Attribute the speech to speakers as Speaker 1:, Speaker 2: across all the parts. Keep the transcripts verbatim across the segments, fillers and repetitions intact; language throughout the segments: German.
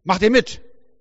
Speaker 1: Macht ihr mit?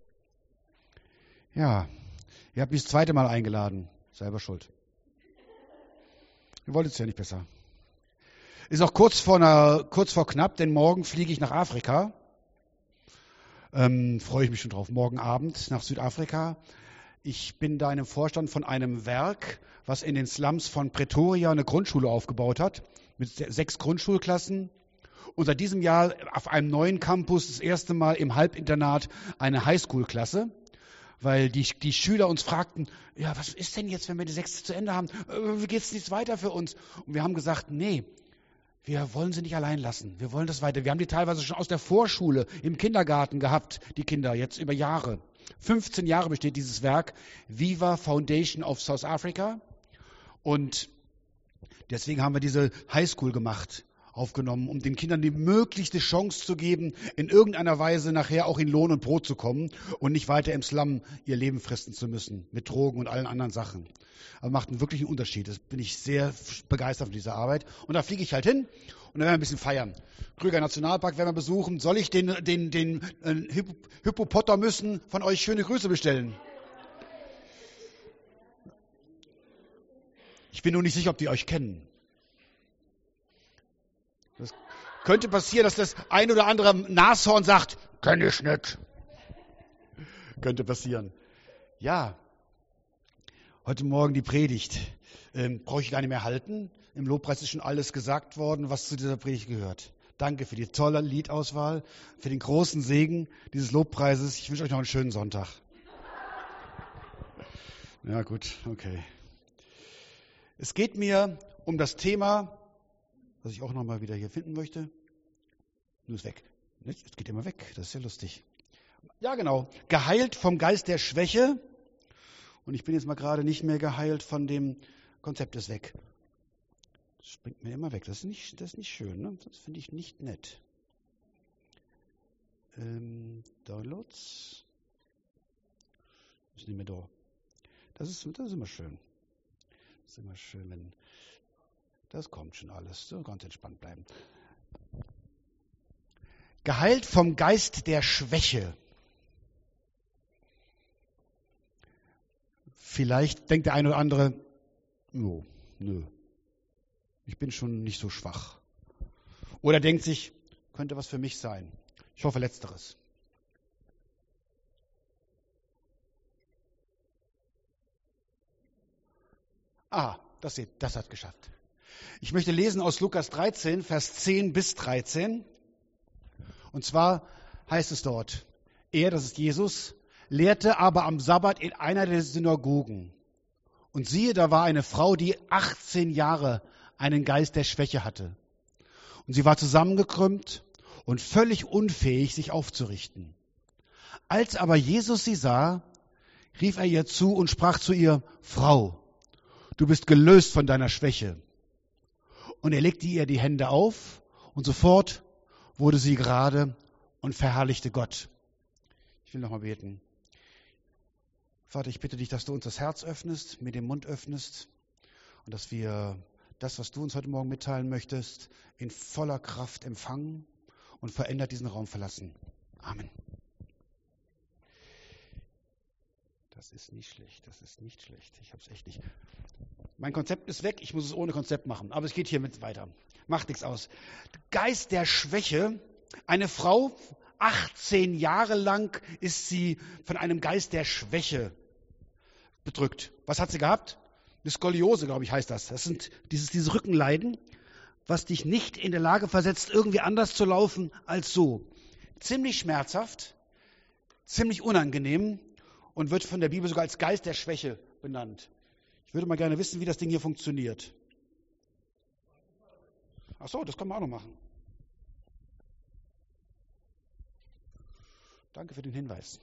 Speaker 1: Ja, ihr habt mich das zweite Mal eingeladen. Selber schuld. Ihr wolltet es ja nicht besser. Ist auch kurz vor, einer, kurz vor knapp, denn morgen fliege ich nach Afrika. Ähm, freue ich mich schon drauf. Morgen Abend nach Südafrika. Ich bin da in einem Vorstand von einem Werk, was in den Slums von Pretoria eine Grundschule aufgebaut hat, mit sechs Grundschulklassen. Und seit diesem Jahr auf einem neuen Campus das erste Mal im Halbinternat eine Highschool-Klasse, weil die, die Schüler uns fragten, ja, was ist denn jetzt, wenn wir die sechste zu Ende haben? Wie geht es nicht weiter für uns? Und wir haben gesagt, nee, wir wollen sie nicht allein lassen. Wir wollen das weiter. Wir haben die teilweise schon aus der Vorschule im Kindergarten gehabt, die Kinder, jetzt über Jahre. fünfzehn Jahre besteht dieses Werk, Viva Foundation of South Africa. Und deswegen haben wir diese Highschool gemacht, aufgenommen, um den Kindern die möglichste Chance zu geben, in irgendeiner Weise nachher auch in Lohn und Brot zu kommen und nicht weiter im Slum ihr Leben fristen zu müssen, mit Drogen und allen anderen Sachen. Aber macht einen wirklichen Unterschied. Das bin ich sehr begeistert von dieser Arbeit. Und da fliege ich halt hin und dann werden wir ein bisschen feiern. Krüger Nationalpark werden wir besuchen. Soll ich den, den, den äh, Hippopotamussen von euch schöne Grüße bestellen? Ich bin nur nicht sicher, ob die euch kennen. Das könnte passieren, dass das ein oder andere Nashorn sagt, kenn ich nicht. Könnte passieren. Ja, heute Morgen die Predigt. Ähm, brauche ich gar nicht mehr halten. Im Lobpreis ist schon alles gesagt worden, was zu dieser Predigt gehört. Danke für die tolle Liedauswahl, für den großen Segen dieses Lobpreises. Ich wünsche euch noch einen schönen Sonntag. Ja gut, okay. Es geht mir um das Thema, was ich auch nochmal wieder hier finden möchte. Nur ist weg. Es geht immer weg. Das ist ja lustig. Ja, genau. Geheilt vom Geist der Schwäche. Und ich bin jetzt mal gerade nicht mehr geheilt von dem Konzept ist weg. Das springt mir immer weg. Das ist nicht, das ist nicht schön. Ne? Das finde ich nicht nett. Ähm, Downloads. Ist nicht mehr da. Das ist, das ist immer schön. Das ist immer schön, wenn... Das kommt schon alles. So ganz entspannt bleiben. Geheilt vom Geist der Schwäche. Vielleicht denkt der eine oder andere, no, nö, ich bin schon nicht so schwach. Oder denkt sich, könnte was für mich sein. Ich hoffe Letzteres. Ah, das, das hat geschafft. Ich möchte lesen aus Lukas dreizehn, Vers zehn bis dreizehn. Und zwar heißt es dort, er, das ist Jesus, lehrte aber am Sabbat in einer der Synagogen. Und siehe, da war eine Frau, die achtzehn Jahre einen Geist der Schwäche hatte. Und sie war zusammengekrümmt und völlig unfähig, sich aufzurichten. Als aber Jesus sie sah, rief er ihr zu und sprach zu ihr, Frau, du bist gelöst von deiner Schwäche. Und er legte ihr die Hände auf und sofort wurde sie gerade und verherrlichte Gott. Ich will noch mal beten. Vater, ich bitte dich, dass du uns das Herz öffnest, mir den Mund öffnest und dass wir das, was du uns heute Morgen mitteilen möchtest, in voller Kraft empfangen und verändert diesen Raum verlassen. Amen. Das ist nicht schlecht, das ist nicht schlecht. Ich habe es echt nicht. Mein Konzept ist weg, ich muss es ohne Konzept machen. Aber es geht hiermit weiter. Macht nichts aus. Geist der Schwäche. Eine Frau, achtzehn Jahre lang ist sie von einem Geist der Schwäche bedrückt. Was hat sie gehabt? Eine Skoliose, glaube ich, heißt das. Das sind dieses, dieses Rückenleiden, was dich nicht in der Lage versetzt, irgendwie anders zu laufen als so. Ziemlich schmerzhaft, ziemlich unangenehm und wird von der Bibel sogar als Geist der Schwäche benannt. Ich würde mal gerne wissen, wie das Ding hier funktioniert. Ach so, das können wir auch noch machen. Danke für den Hinweis.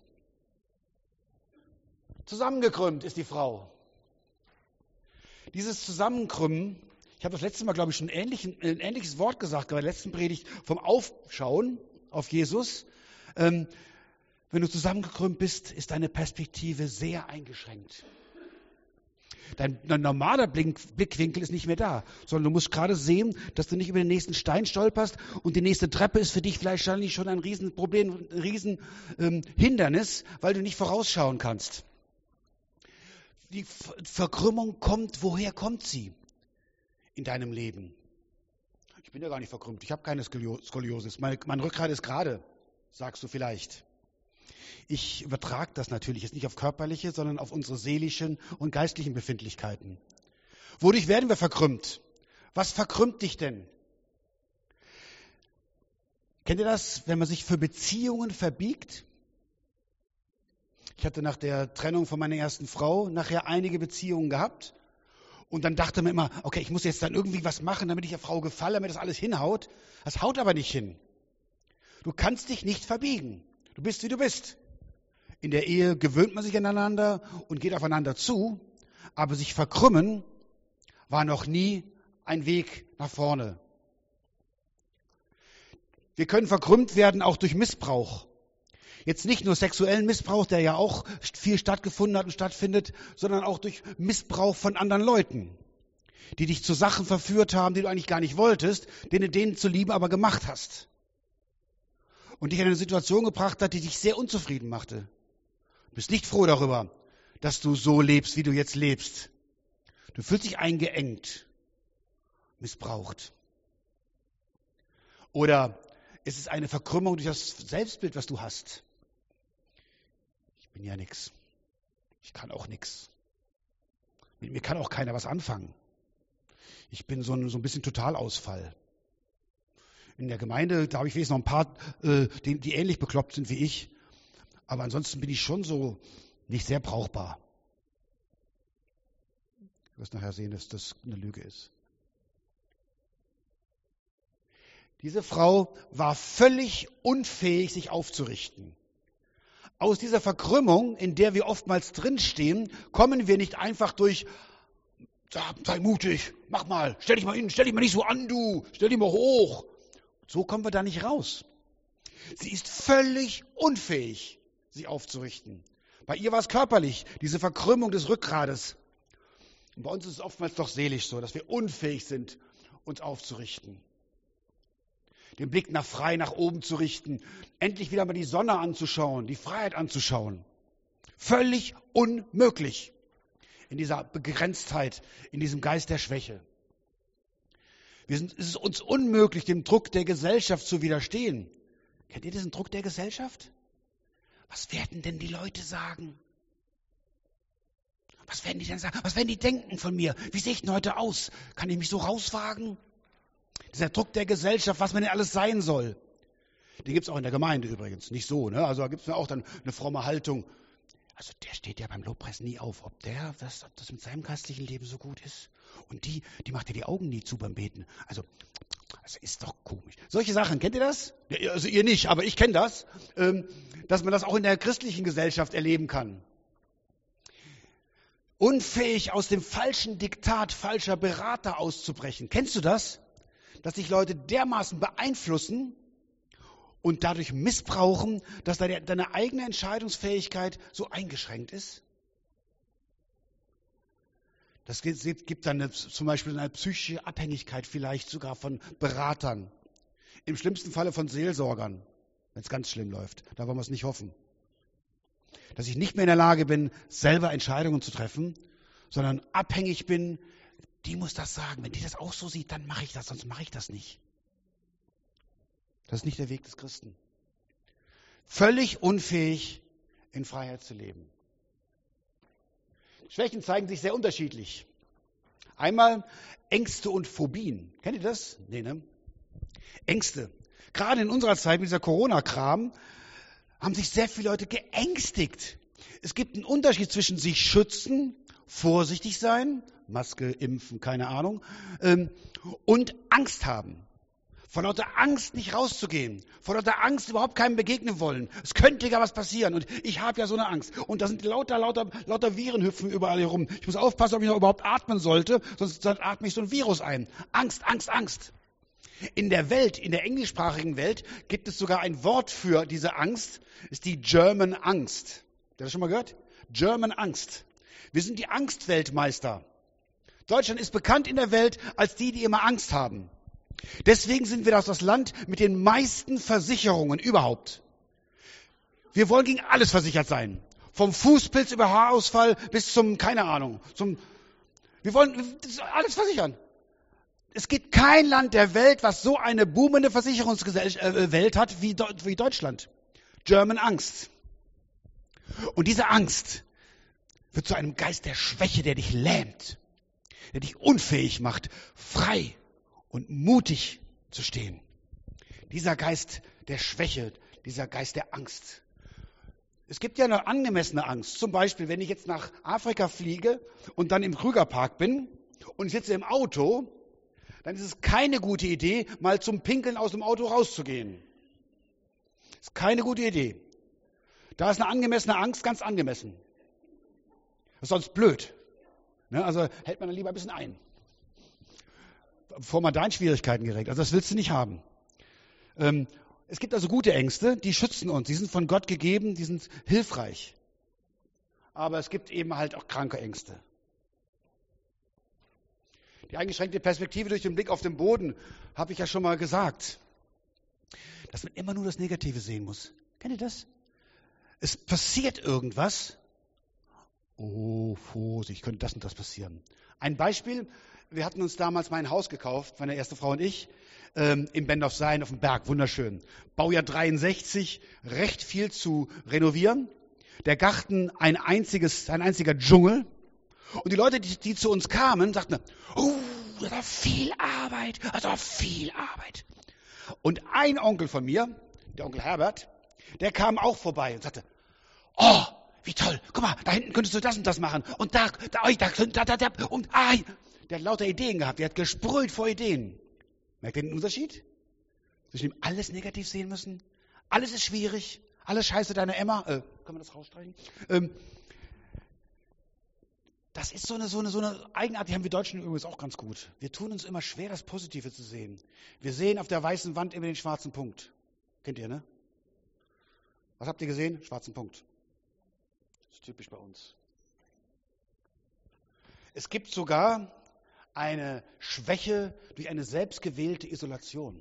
Speaker 1: Zusammengekrümmt ist die Frau. Dieses Zusammenkrümmen, ich habe das letzte Mal, glaube ich, schon ein, ähnlichen, ein ähnliches Wort gesagt, bei der letzten Predigt vom Aufschauen auf Jesus. Ähm, wenn du zusammengekrümmt bist, ist deine Perspektive sehr eingeschränkt. Dein, dein normaler Blink, Blickwinkel ist nicht mehr da, sondern du musst gerade sehen, dass du nicht über den nächsten Stein stolperst und die nächste Treppe ist für dich vielleicht schon ein Riesenproblem, ein Riesenhindernis, ähm, weil du nicht vorausschauen kannst. Die Verkrümmung kommt, woher kommt sie in deinem Leben? Ich bin ja gar nicht verkrümmt, ich habe keine Skoliosis, mein, mein Rückgrat ist gerade, sagst du vielleicht. Ich übertrage das natürlich jetzt nicht auf körperliche, sondern auf unsere seelischen und geistlichen Befindlichkeiten. Wodurch werden wir verkrümmt? Was verkrümmt dich denn? Kennt ihr das, wenn man sich für Beziehungen verbiegt? Ich hatte nach der Trennung von meiner ersten Frau nachher einige Beziehungen gehabt. Und dann dachte man immer, okay, ich muss jetzt dann irgendwie was machen, damit ich der Frau gefalle, damit das alles hinhaut. Das haut aber nicht hin. Du kannst dich nicht verbiegen. Du bist, wie du bist. In der Ehe gewöhnt man sich aneinander und geht aufeinander zu, aber sich verkrümmen war noch nie ein Weg nach vorne. Wir können verkrümmt werden auch durch Missbrauch. Jetzt nicht nur sexuellen Missbrauch, der ja auch viel stattgefunden hat und stattfindet, sondern auch durch Missbrauch von anderen Leuten, die dich zu Sachen verführt haben, die du eigentlich gar nicht wolltest, denen denen zuliebe aber gemacht hast. Und dich in eine Situation gebracht hat, die dich sehr unzufrieden machte. Du bist nicht froh darüber, dass du so lebst, wie du jetzt lebst. Du fühlst dich eingeengt, missbraucht. Oder es ist eine Verkrümmung durch das Selbstbild, was du hast. Ich bin ja nix. Ich kann auch nix. Mit mir kann auch keiner was anfangen. Ich bin so ein, so ein bisschen Totalausfall. In der Gemeinde, da habe ich wenigstens noch ein paar, äh, die, die ähnlich bekloppt sind wie ich. Aber ansonsten bin ich schon so nicht sehr brauchbar. Du wirst nachher sehen, dass das eine Lüge ist. Diese Frau war völlig unfähig, sich aufzurichten. Aus dieser Verkrümmung, in der wir oftmals drinstehen, kommen wir nicht einfach durch, sei mutig, mach mal, stell dich mal hin, stell dich mal nicht so an, du, stell dich mal hoch. So kommen wir da nicht raus. Sie ist völlig unfähig, sich aufzurichten. Bei ihr war es körperlich, diese Verkrümmung des Rückgrades. Und bei uns ist es oftmals doch seelisch so, dass wir unfähig sind, uns aufzurichten. Den Blick nach frei nach oben zu richten, endlich wieder mal die Sonne anzuschauen, die Freiheit anzuschauen. Völlig unmöglich in dieser Begrenztheit, in diesem Geist der Schwäche. Wir sind, es ist uns unmöglich, dem Druck der Gesellschaft zu widerstehen. Kennt ihr diesen Druck der Gesellschaft? Was werden denn die Leute sagen? Was werden die denn sagen? Was werden die denken von mir? Wie sehe ich denn heute aus? Kann ich mich so rauswagen? Dieser Druck der Gesellschaft, was man denn alles sein soll. Den gibt es auch in der Gemeinde übrigens. Nicht so, ne? Also da gibt es auch dann eine fromme Haltung. Also der steht ja beim Lobpreis nie auf, ob der, das, ob das mit seinem geistlichen Leben so gut ist. Und die, die macht ja die Augen nie zu beim Beten. Also, das ist doch komisch. Solche Sachen, kennt ihr das? Ja, also ihr nicht, aber ich kenne das, ähm, dass man das auch in der christlichen Gesellschaft erleben kann. Unfähig, aus dem falschen Diktat falscher Berater auszubrechen. Kennst du das? Dass sich Leute dermaßen beeinflussen und dadurch missbrauchen, dass deine, deine eigene Entscheidungsfähigkeit so eingeschränkt ist? Das gibt dann eine, zum Beispiel eine psychische Abhängigkeit vielleicht sogar von Beratern. Im schlimmsten Falle von Seelsorgern, wenn es ganz schlimm läuft. Da wollen wir es nicht hoffen. Dass ich nicht mehr in der Lage bin, selber Entscheidungen zu treffen, sondern abhängig bin, die muss das sagen. Wenn die das auch so sieht, dann mache ich das, sonst mache ich das nicht. Das ist nicht der Weg des Christen. Völlig unfähig, in Freiheit zu leben. Schwächen zeigen sich sehr unterschiedlich. Einmal Ängste und Phobien. Kennt ihr das? Nee, ne? Ängste. Gerade in unserer Zeit mit dieser Corona-Kram haben sich sehr viele Leute geängstigt. Es gibt einen Unterschied zwischen sich schützen, vorsichtig sein, Maske, Impfen, keine Ahnung, ähm, und Angst haben. Vor lauter Angst nicht rauszugehen. Vor lauter Angst überhaupt keinem begegnen wollen. Es könnte ja was passieren und ich habe ja so eine Angst. Und da sind lauter, lauter, lauter Viren hüpfen überall herum. Ich muss aufpassen, ob ich noch überhaupt atmen sollte, sonst atme ich so ein Virus ein. Angst, Angst, Angst. In der Welt, in der englischsprachigen Welt, gibt es sogar ein Wort für diese Angst, ist die German Angst. Habt ihr das schon mal gehört? German Angst. Wir sind die Angstweltmeister. Deutschland ist bekannt in der Welt als die, die immer Angst haben. Deswegen sind wir das Land mit den meisten Versicherungen überhaupt. Wir wollen gegen alles versichert sein. Vom Fußpilz über Haarausfall bis zum, keine Ahnung, zum, wir wollen alles versichern. Es gibt kein Land der Welt, was so eine boomende Versicherungswelt hat wie, wie Deutschland. German Angst. Und diese Angst wird zu einem Geist der Schwäche, der dich lähmt, der dich unfähig macht, frei und mutig zu stehen. Dieser Geist der Schwäche, dieser Geist der Angst. Es gibt ja eine angemessene Angst. Zum Beispiel, wenn ich jetzt nach Afrika fliege und dann im Krügerpark bin und ich sitze im Auto, dann ist es keine gute Idee, mal zum Pinkeln aus dem Auto rauszugehen. Das ist keine gute Idee. Da ist eine angemessene Angst ganz angemessen. Das ist sonst blöd. Ne? Also hält man dann lieber ein bisschen ein. Bevor man da in Schwierigkeiten gerät. Also das willst du nicht haben. Ähm, es gibt also gute Ängste, die schützen uns. Die sind von Gott gegeben, die sind hilfreich. Aber es gibt eben halt auch kranke Ängste. Die eingeschränkte Perspektive durch den Blick auf den Boden, habe ich ja schon mal gesagt. Dass man immer nur das Negative sehen muss. Kennt ihr das? Es passiert irgendwas. Oh, Vorsicht, könnte das und das passieren. Ein Beispiel, wir hatten uns damals mein Haus gekauft, meine erste Frau und ich, ähm, im Bend of Zion auf dem Berg, wunderschön. Baujahr dreiundsechzig, recht viel zu renovieren. Der Garten ein einziges, ein einziger Dschungel. Und die Leute, die, die zu uns kamen, sagten, oh, das war viel Arbeit, das war viel Arbeit. Und ein Onkel von mir, der Onkel Herbert, der kam auch vorbei und sagte, oh, wie toll, guck mal, da hinten könntest du das und das machen. Und da, da, da, da, da, da und ah, der hat lauter Ideen gehabt, der hat gesprüht vor Ideen. Merkt ihr den Unterschied? Zwischen dem alles negativ sehen müssen, alles ist schwierig, alles scheiße deine Emma, äh, können wir das rausstreichen? Ähm, das ist so eine, so eine, so eine Eigenart, die haben wir Deutschen übrigens auch ganz gut. Wir tun uns immer schwer, das Positive zu sehen. Wir sehen auf der weißen Wand immer den schwarzen Punkt. Kennt ihr, ne? Was habt ihr gesehen? Schwarzen Punkt. Das ist typisch bei uns. Es gibt sogar eine Schwäche durch eine selbstgewählte Isolation.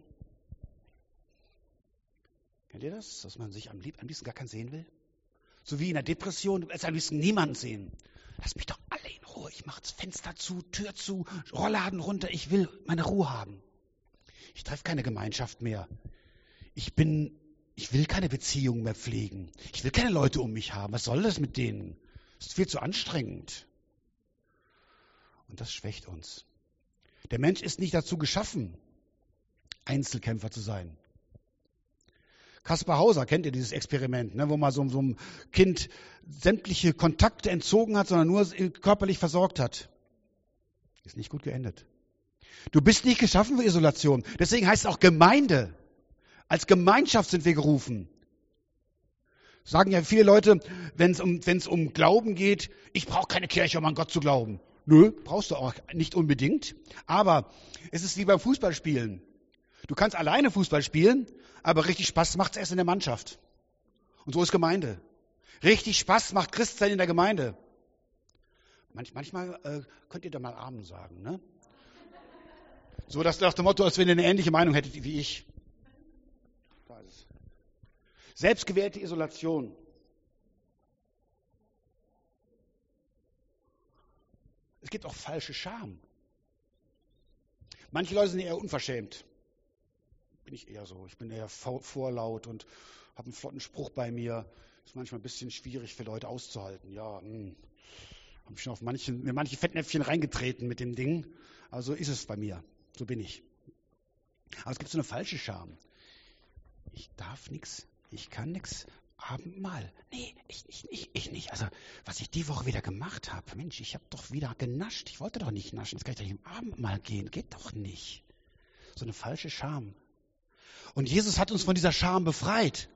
Speaker 1: Kennt ihr das? Dass man sich am liebsten gar keinen sehen will? So wie in der Depression, du willst am liebsten niemanden sehen. Lass mich doch alle in Ruhe. Ich mache das Fenster zu, Tür zu, Rollladen runter. Ich will meine Ruhe haben. Ich treffe keine Gemeinschaft mehr. Ich bin, ich will keine Beziehung mehr pflegen. Ich will keine Leute um mich haben. Was soll das mit denen? Das ist viel zu anstrengend. Und das schwächt uns. Der Mensch ist nicht dazu geschaffen, Einzelkämpfer zu sein. Kaspar Hauser, kennt ihr dieses Experiment, ne, wo man so, so einem Kind sämtliche Kontakte entzogen hat, sondern nur körperlich versorgt hat. Ist nicht gut geendet. Du bist nicht geschaffen für Isolation. Deswegen heißt es auch Gemeinde. Als Gemeinschaft sind wir gerufen. Sagen ja viele Leute, wenn es um, wenn es um Glauben geht, ich brauche keine Kirche, um an Gott zu glauben. Nö, brauchst du auch nicht unbedingt. Aber es ist wie beim Fußballspielen. Du kannst alleine Fußball spielen, aber richtig Spaß macht es erst in der Mannschaft. Und so ist Gemeinde. Richtig Spaß macht Christsein in der Gemeinde. Manch, manchmal äh, könnt ihr da mal Amen sagen, ne? So dass nach dem Motto, als wenn ihr eine ähnliche Meinung hättet wie ich. Da ist es. Selbstgewählte Isolation. Es gibt auch falsche Scham. Manche Leute sind eher unverschämt. Bin ich eher so. Ich bin eher vorlaut und habe einen flotten Spruch bei mir. Ist manchmal ein bisschen schwierig für Leute auszuhalten. Ja, hm. Habe schon auf manche, mir manche Fettnäpfchen reingetreten mit dem Ding. Also ist es bei mir. So bin ich. Aber es gibt so eine falsche Scham. Ich darf nichts, ich kann nichts. Abendmahl. Nee, ich, ich, ich, ich nicht. Also, was ich die Woche wieder gemacht habe, Mensch, ich habe doch wieder genascht. Ich wollte doch nicht naschen. Jetzt kann ich doch nicht im Abendmahl gehen. Geht doch nicht. So eine falsche Scham. Und Jesus hat uns von dieser Scham befreit.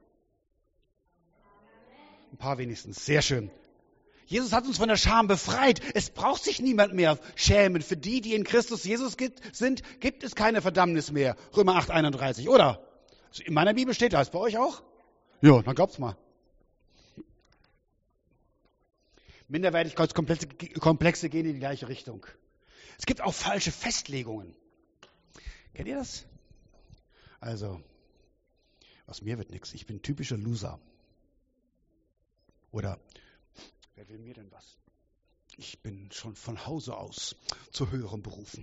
Speaker 1: Ein paar wenigstens. Sehr schön. Jesus hat uns von der Scham befreit. Es braucht sich niemand mehr schämen. Für die, die in Christus Jesus gibt, sind, gibt es keine Verdammnis mehr. Römer acht, einunddreißig, oder? In meiner Bibel steht das. Bei euch auch? Ja, dann glaubt's mal. Minderwertigkeitskomplexe gehen in die gleiche Richtung. Es gibt auch falsche Festlegungen. Kennt ihr das? Also, aus mir wird nichts. Ich bin ein typischer Loser. Oder, wer will mir denn was? Ich bin schon von Hause aus zu höheren Berufen.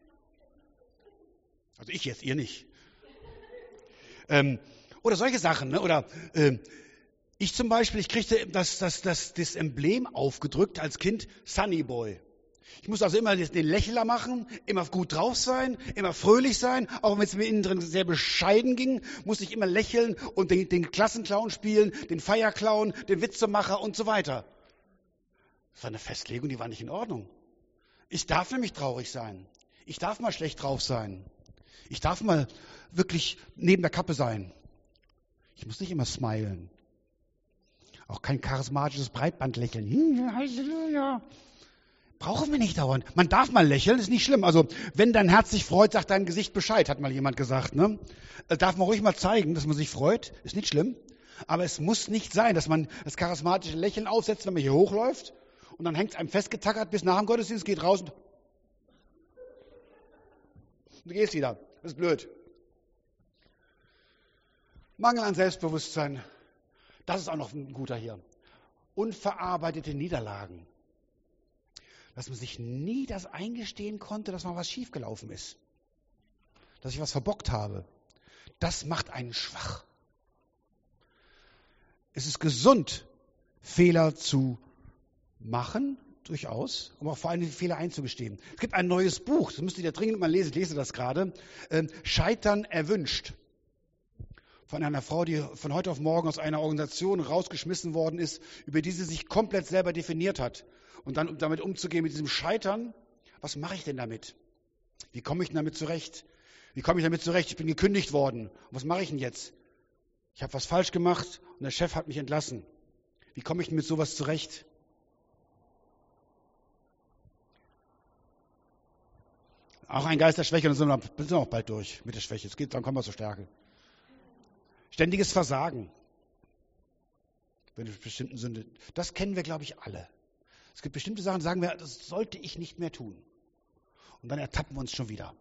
Speaker 1: Also ich jetzt, ihr nicht. Ähm, oder solche Sachen. Ne? Oder ähm, ich zum Beispiel, ich kriegte das, das, das, das Emblem aufgedrückt als Kind, Sunny Boy. Ich musste also immer den Lächeler machen, immer gut drauf sein, immer fröhlich sein. Auch wenn es mir innen drin sehr bescheiden ging, musste ich immer lächeln und den, den Klassenclown spielen, den Feierclown, den Witzemacher und so weiter. Das war eine Festlegung, die war nicht in Ordnung. Ich darf nämlich traurig sein. Ich darf mal schlecht drauf sein. Ich darf mal wirklich neben der Kappe sein. Ich muss nicht immer smilen. Auch kein charismatisches Breitbandlächeln. Halleluja. Brauchen wir nicht dauernd. Man darf mal lächeln, ist nicht schlimm. Also, wenn dein Herz sich freut, sagt dein Gesicht Bescheid, hat mal jemand gesagt. Ne? Darf man ruhig mal zeigen, dass man sich freut, ist nicht schlimm. Aber es muss nicht sein, dass man das charismatische Lächeln aufsetzt, wenn man hier hochläuft und dann hängt es einem festgetackert bis nach dem Gottesdienst, geht raus und du gehst wieder. Das ist blöd. Mangel an Selbstbewusstsein, das ist auch noch ein guter hier. Unverarbeitete Niederlagen. Dass man sich nie das eingestehen konnte, dass mal was schiefgelaufen ist. Dass ich was verbockt habe. Das macht einen schwach. Es ist gesund, Fehler zu machen, durchaus, aber auch vor allem die Fehler einzugestehen. Es gibt ein neues Buch, das müsst ihr dringend mal lesen, ich lese das gerade. Scheitern erwünscht. Von einer Frau, die von heute auf morgen aus einer Organisation rausgeschmissen worden ist, über die sie sich komplett selber definiert hat. Und dann um damit umzugehen, mit diesem Scheitern, was mache ich denn damit? Wie komme ich denn damit zurecht? Wie komme ich damit zurecht? Ich bin gekündigt worden. Und was mache ich denn jetzt? Ich habe was falsch gemacht und der Chef hat mich entlassen. Wie komme ich denn mit sowas zurecht? Auch ein Geist der Schwäche, dann sind wir, sind wir auch bald durch mit der Schwäche. Es geht, dann kommen wir zur Stärke. Ständiges Versagen. Wenn es bestimmten Sünde. Das kennen wir, glaube ich, alle. Es gibt bestimmte Sachen, sagen wir, das sollte ich nicht mehr tun. Und dann ertappen wir uns schon wieder.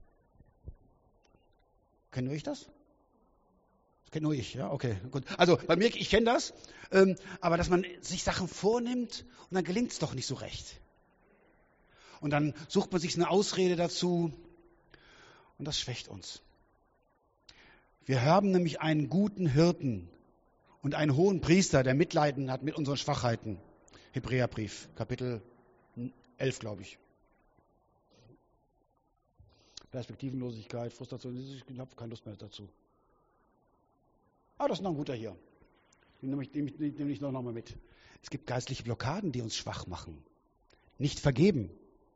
Speaker 1: Kennen wir das? Das kenne nur ich, ja? Okay, gut. Also bei mir, ich kenne das. Ähm, aber dass man sich Sachen vornimmt und dann gelingt es doch nicht so recht. Und dann sucht man sich eine Ausrede dazu und das schwächt uns. Wir haben nämlich einen guten Hirten und einen hohen Priester, der Mitleiden hat mit unseren Schwachheiten. Hebräerbrief, Kapitel elf, glaube ich. Perspektivenlosigkeit, Frustration, ich habe keine Lust mehr dazu. Ah, das ist noch ein guter hier. Den nehme ich, nehme ich, nehme ich noch mal mit. Es gibt geistliche Blockaden, die uns schwach machen. Nicht vergeben.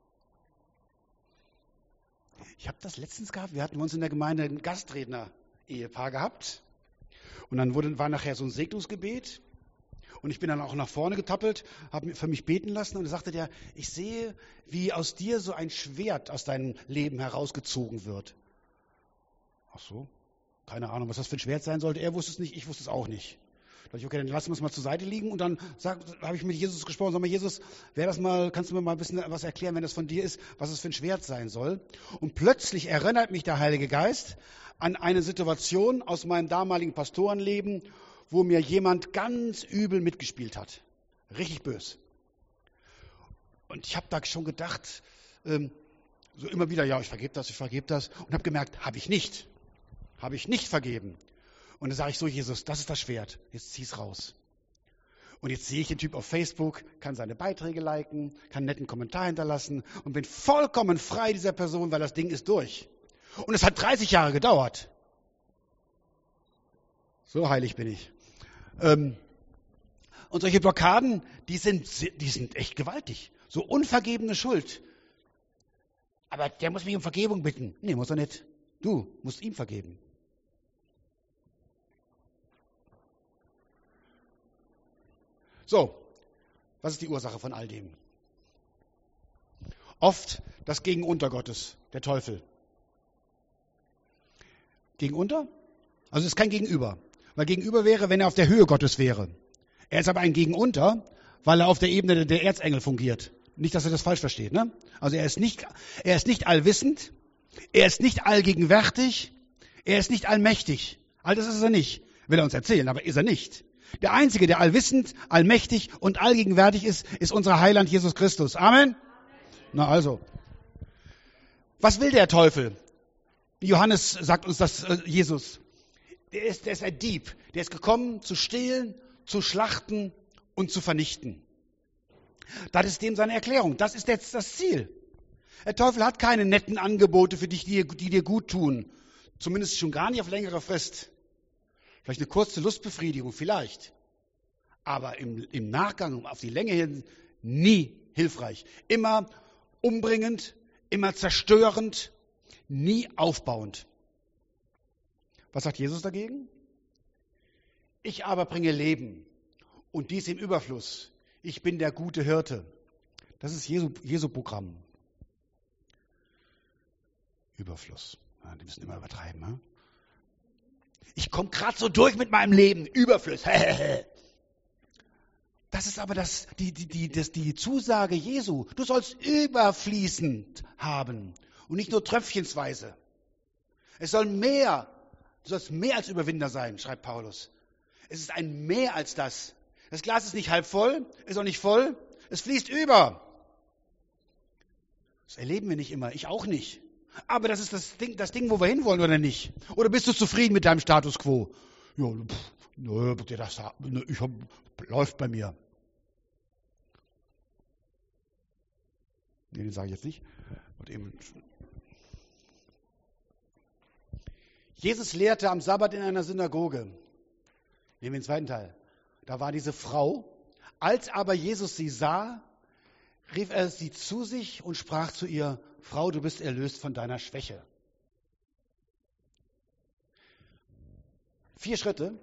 Speaker 1: Ich habe das letztens gehabt, wir hatten bei uns in der Gemeinde ein Gastredner-Ehepaar gehabt. Und dann wurde, war nachher so ein Segnungsgebet. Und ich bin dann auch nach vorne getappelt, habe für mich beten lassen und er sagte der, ich sehe, wie aus dir so ein Schwert aus deinem Leben herausgezogen wird. Ach so, keine Ahnung, was das für ein Schwert sein sollte. Er wusste es nicht, ich wusste es auch nicht. Da dachte ich, okay, dann lassen wir es mal zur Seite liegen und dann habe ich mit Jesus gesprochen. Sag mal, Jesus, wäre das mal, kannst du mir mal ein bisschen was erklären, wenn das von dir ist, was es für ein Schwert sein soll? Und plötzlich erinnert mich der Heilige Geist an eine Situation aus meinem damaligen Pastorenleben, wo mir jemand ganz übel mitgespielt hat. Richtig böse. Und ich habe da schon gedacht, ähm, so immer wieder, ja, ich vergebe das, ich vergebe das. Und habe gemerkt, habe ich nicht. Habe ich nicht vergeben. Und dann sage ich so, Jesus, das ist das Schwert. Jetzt zieh's raus. Und jetzt sehe ich den Typ auf Facebook, kann seine Beiträge liken, kann einen netten Kommentar hinterlassen und bin vollkommen frei dieser Person, weil das Ding ist durch. Und es hat dreißig Jahre gedauert. So heilig bin ich. Ähm, und solche Blockaden, die sind, die sind echt gewaltig. So unvergebene Schuld. Aber der muss mich um Vergebung bitten. Nee, muss er nicht. Du musst ihm vergeben. So, was ist die Ursache von all dem? Oft das Gegenunter Gottes, der Teufel. Gegenunter? Also es ist kein Gegenüber. Weil Gegenüber wäre, wenn er auf der Höhe Gottes wäre. Er ist aber ein Gegenunter, weil er auf der Ebene der Erzengel fungiert. Nicht, dass er das falsch versteht. Ne? Also er ist nicht, er ist nicht allwissend, er ist nicht allgegenwärtig, er ist nicht allmächtig. All das ist er nicht. Will er uns erzählen, aber ist er nicht. Der Einzige, der allwissend, allmächtig und allgegenwärtig ist, ist unser Heiland Jesus Christus. Amen? Na also. Was will der Teufel? Johannes sagt uns das, äh, Jesus. Der ist, der ist ein Dieb. Der ist gekommen, zu stehlen, zu schlachten und zu vernichten. Das ist dem seine Erklärung. Das ist jetzt das Ziel. Der Teufel hat keine netten Angebote für dich, die, die dir gut tun. Zumindest schon gar nicht auf längere Frist. Vielleicht eine kurze Lustbefriedigung, vielleicht. Aber im, im Nachgang, auf die Länge hin, nie hilfreich. Immer umbringend, immer zerstörend, nie aufbauend. Was sagt Jesus dagegen? Ich aber bringe Leben und dies im Überfluss. Ich bin der gute Hirte. Das ist Jesu, Jesu Programm. Überfluss. Ja, die müssen immer übertreiben. Ne? Ich komme gerade so durch mit meinem Leben. Überfluss. Das ist aber das, die, die, die, das, die Zusage Jesu. Du sollst überfließend haben und nicht nur tröpfchensweise. Es soll mehr, du sollst mehr als Überwinder sein, schreibt Paulus. Es ist ein Mehr als das. Das Glas ist nicht halb voll, ist auch nicht voll, es fließt über. Das erleben wir nicht immer, ich auch nicht. Aber das ist das Ding, das Ding, wo wir hinwollen, oder nicht? Oder bist du zufrieden mit deinem Status quo? Ja, pff, nö, das, ich hab, läuft bei mir. Nee, den sage ich jetzt nicht. Und eben. Jesus lehrte am Sabbat in einer Synagoge. Nehmen wir den zweiten Teil. Da war diese Frau. Als aber Jesus sie sah, rief er sie zu sich und sprach zu ihr: Frau, du bist erlöst von deiner Schwäche. Vier Schritte.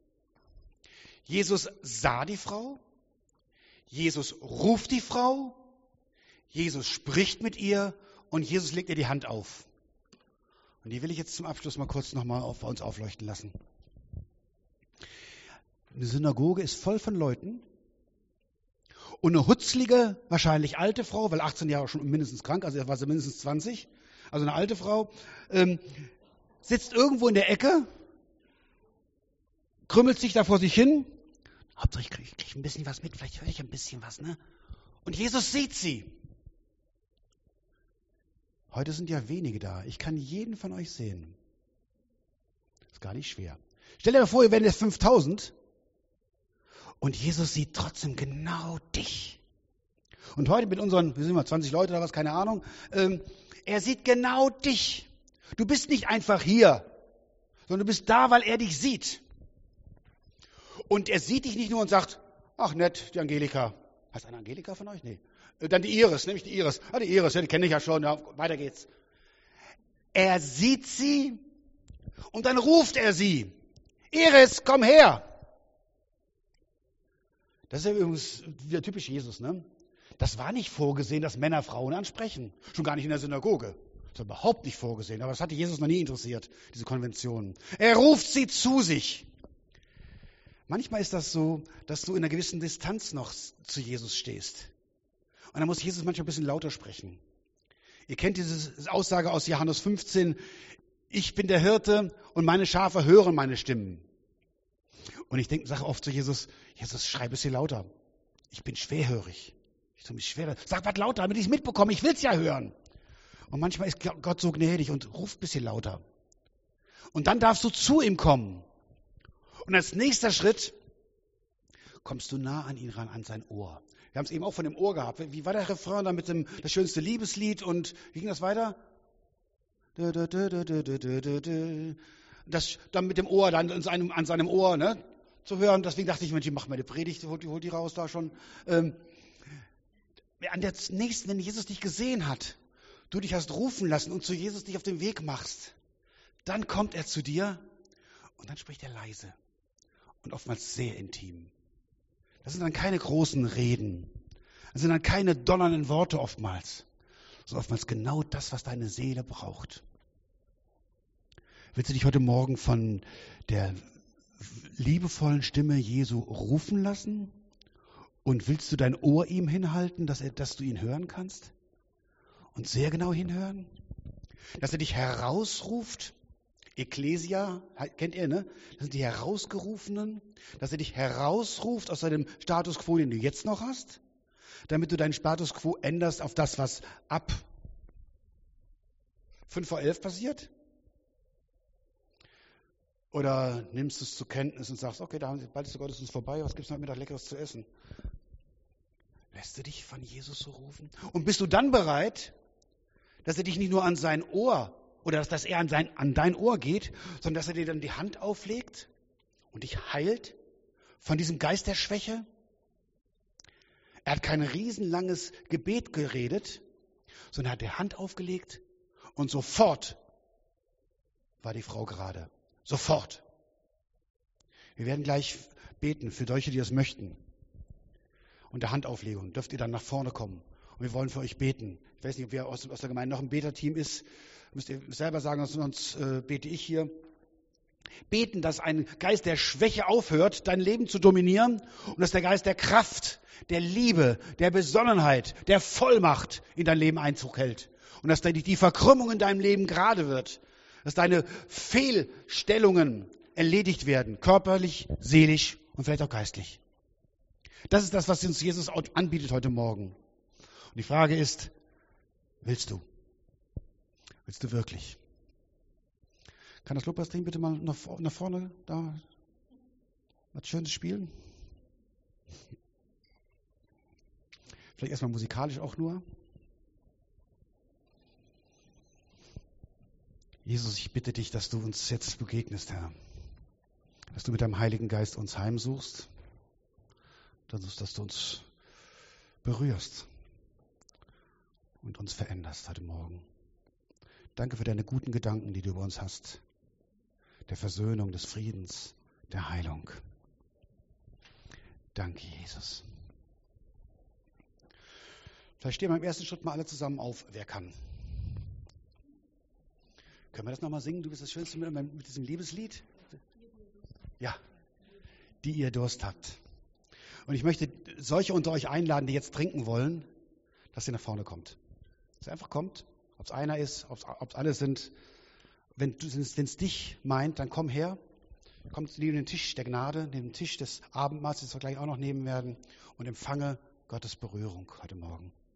Speaker 1: Jesus sah die Frau. Jesus ruft die Frau. Jesus spricht mit ihr und Jesus legt ihr die Hand auf. Und die will ich jetzt zum Abschluss mal kurz nochmal auf, bei uns aufleuchten lassen. Eine Synagoge ist voll von Leuten und eine hutzlige, wahrscheinlich alte Frau, weil achtzehn Jahre schon mindestens krank, also war sie mindestens zwanzig, also eine alte Frau, ähm, sitzt irgendwo in der Ecke, krümmelt sich da vor sich hin. Hauptsache ich kriege krieg ein bisschen was mit, vielleicht höre ich ein bisschen was, ne? Und Jesus sieht sie. Heute sind ja wenige da. Ich kann jeden von euch sehen. Ist gar nicht schwer. Stell dir mal vor, ihr wären jetzt fünftausend und Jesus sieht trotzdem genau dich. Und heute mit unseren, wir sind mal zwanzig Leute oder was, keine Ahnung, ähm, er sieht genau dich. Du bist nicht einfach hier, sondern du bist da, weil er dich sieht. Und er sieht dich nicht nur und sagt: Ach nett, die Angelika. Heißt eine Angelika von euch? Nee. Dann die Iris, nämlich die Iris. Ah, die Iris, ja, die kenne ich ja schon. Ja, weiter geht's. Er sieht sie und dann ruft er sie: Iris, komm her. Das ist ja übrigens wieder typisch Jesus, ne? Das war nicht vorgesehen, dass Männer Frauen ansprechen. Schon gar nicht in der Synagoge. Das war überhaupt nicht vorgesehen. Aber das hatte Jesus noch nie interessiert, diese Konvention. Er ruft sie zu sich. Manchmal ist das so, dass du in einer gewissen Distanz noch zu Jesus stehst. Und dann muss Jesus manchmal ein bisschen lauter sprechen. Ihr kennt diese Aussage aus Johannes fünfzehn: Ich bin der Hirte und meine Schafe hören meine Stimmen. Und ich denke, sage oft zu Jesus: Jesus, schrei ein bisschen lauter. Ich bin schwerhörig. Ich tue mich schwer. Sag was lauter, damit ich es mitbekomme. Ich will es ja hören. Und manchmal ist Gott so gnädig und ruft ein bisschen lauter. Und dann darfst du zu ihm kommen. Und als nächster Schritt kommst du nah an ihn ran, an sein Ohr. Wir haben es eben auch von dem Ohr gehabt. Wie war der Refrain da mit dem das schönste Liebeslied und wie ging das weiter? Das dann mit dem Ohr, dann an seinem, an seinem Ohr, ne, zu hören. Deswegen dachte ich, Mensch, ich mache meine Predigt, hol die, hol die raus da schon. Ähm, an der nächsten, wenn Jesus dich gesehen hat, du dich hast rufen lassen und zu Jesus dich auf den Weg machst, dann kommt er zu dir und dann spricht er leise und oftmals sehr intim. Das sind dann keine großen Reden. Das sind dann keine donnernden Worte oftmals. Das ist oftmals genau das, was deine Seele braucht. Willst du dich heute Morgen von der liebevollen Stimme Jesu rufen lassen? Und willst du dein Ohr ihm hinhalten, dass, er, dass du ihn hören kannst? Und sehr genau hinhören? Dass er dich herausruft? Ekklesia, kennt ihr, ne? Das sind die Herausgerufenen. Dass er dich herausruft aus deinem Status quo, den du jetzt noch hast, damit du deinen Status quo änderst auf das, was ab fünf vor elf passiert? Oder nimmst du es zur Kenntnis und sagst, okay, da bald ist der Gottesdienst vorbei, was gibt es heute Mittag Leckeres zu essen? Lässt du dich von Jesus so rufen? Und bist du dann bereit, dass er dich nicht nur an sein Ohr oder dass er an, sein, an dein Ohr geht, sondern dass er dir dann die Hand auflegt und dich heilt von diesem Geist der Schwäche? Er hat kein riesenlanges Gebet geredet, sondern hat die Hand aufgelegt und sofort war die Frau gerade. Sofort. Wir werden gleich beten für solche, die das möchten. Und der Handauflegung dürft ihr dann nach vorne kommen. Und wir wollen für euch beten. Ich weiß nicht, ob wer aus, aus der Gemeinde noch ein Beterteam ist. Müsst ihr selber sagen, sonst äh, bete ich hier. Beten, dass ein Geist der Schwäche aufhört, dein Leben zu dominieren. Und dass der Geist der Kraft, der Liebe, der Besonnenheit, der Vollmacht in dein Leben Einzug hält. Und dass die Verkrümmung in deinem Leben gerade wird. Dass deine Fehlstellungen erledigt werden. Körperlich, seelisch und vielleicht auch geistlich. Das ist das, was uns Jesus anbietet heute Morgen. Und die Frage ist, willst du? Willst du wirklich? Kann das Lobpreisteam bitte mal nach, nach vorne da was Schönes spielen? Vielleicht erstmal musikalisch auch nur. Jesus, ich bitte dich, dass du uns jetzt begegnest, Herr. Dass du mit deinem Heiligen Geist uns heimsuchst. Dass du uns berührst und uns veränderst heute Morgen. Danke für deine guten Gedanken, die du über uns hast. Der Versöhnung, des Friedens, der Heilung. Danke, Jesus. Vielleicht stehen wir im ersten Schritt mal alle zusammen auf. Wer kann? Können wir das nochmal singen? Du bist das Schönste mit, mit diesem Liebeslied? Ja. Die ihr Durst habt. Und ich möchte solche unter euch einladen, die jetzt trinken wollen, dass ihr nach vorne kommt. Dass ihr einfach kommt, ob es einer ist, ob es alle sind. Wenn es dich meint, dann komm her. Kommt neben den Tisch der Gnade, neben den Tisch des Abendmahls, das wir gleich auch noch nehmen werden, und empfange Gottes Berührung heute Morgen.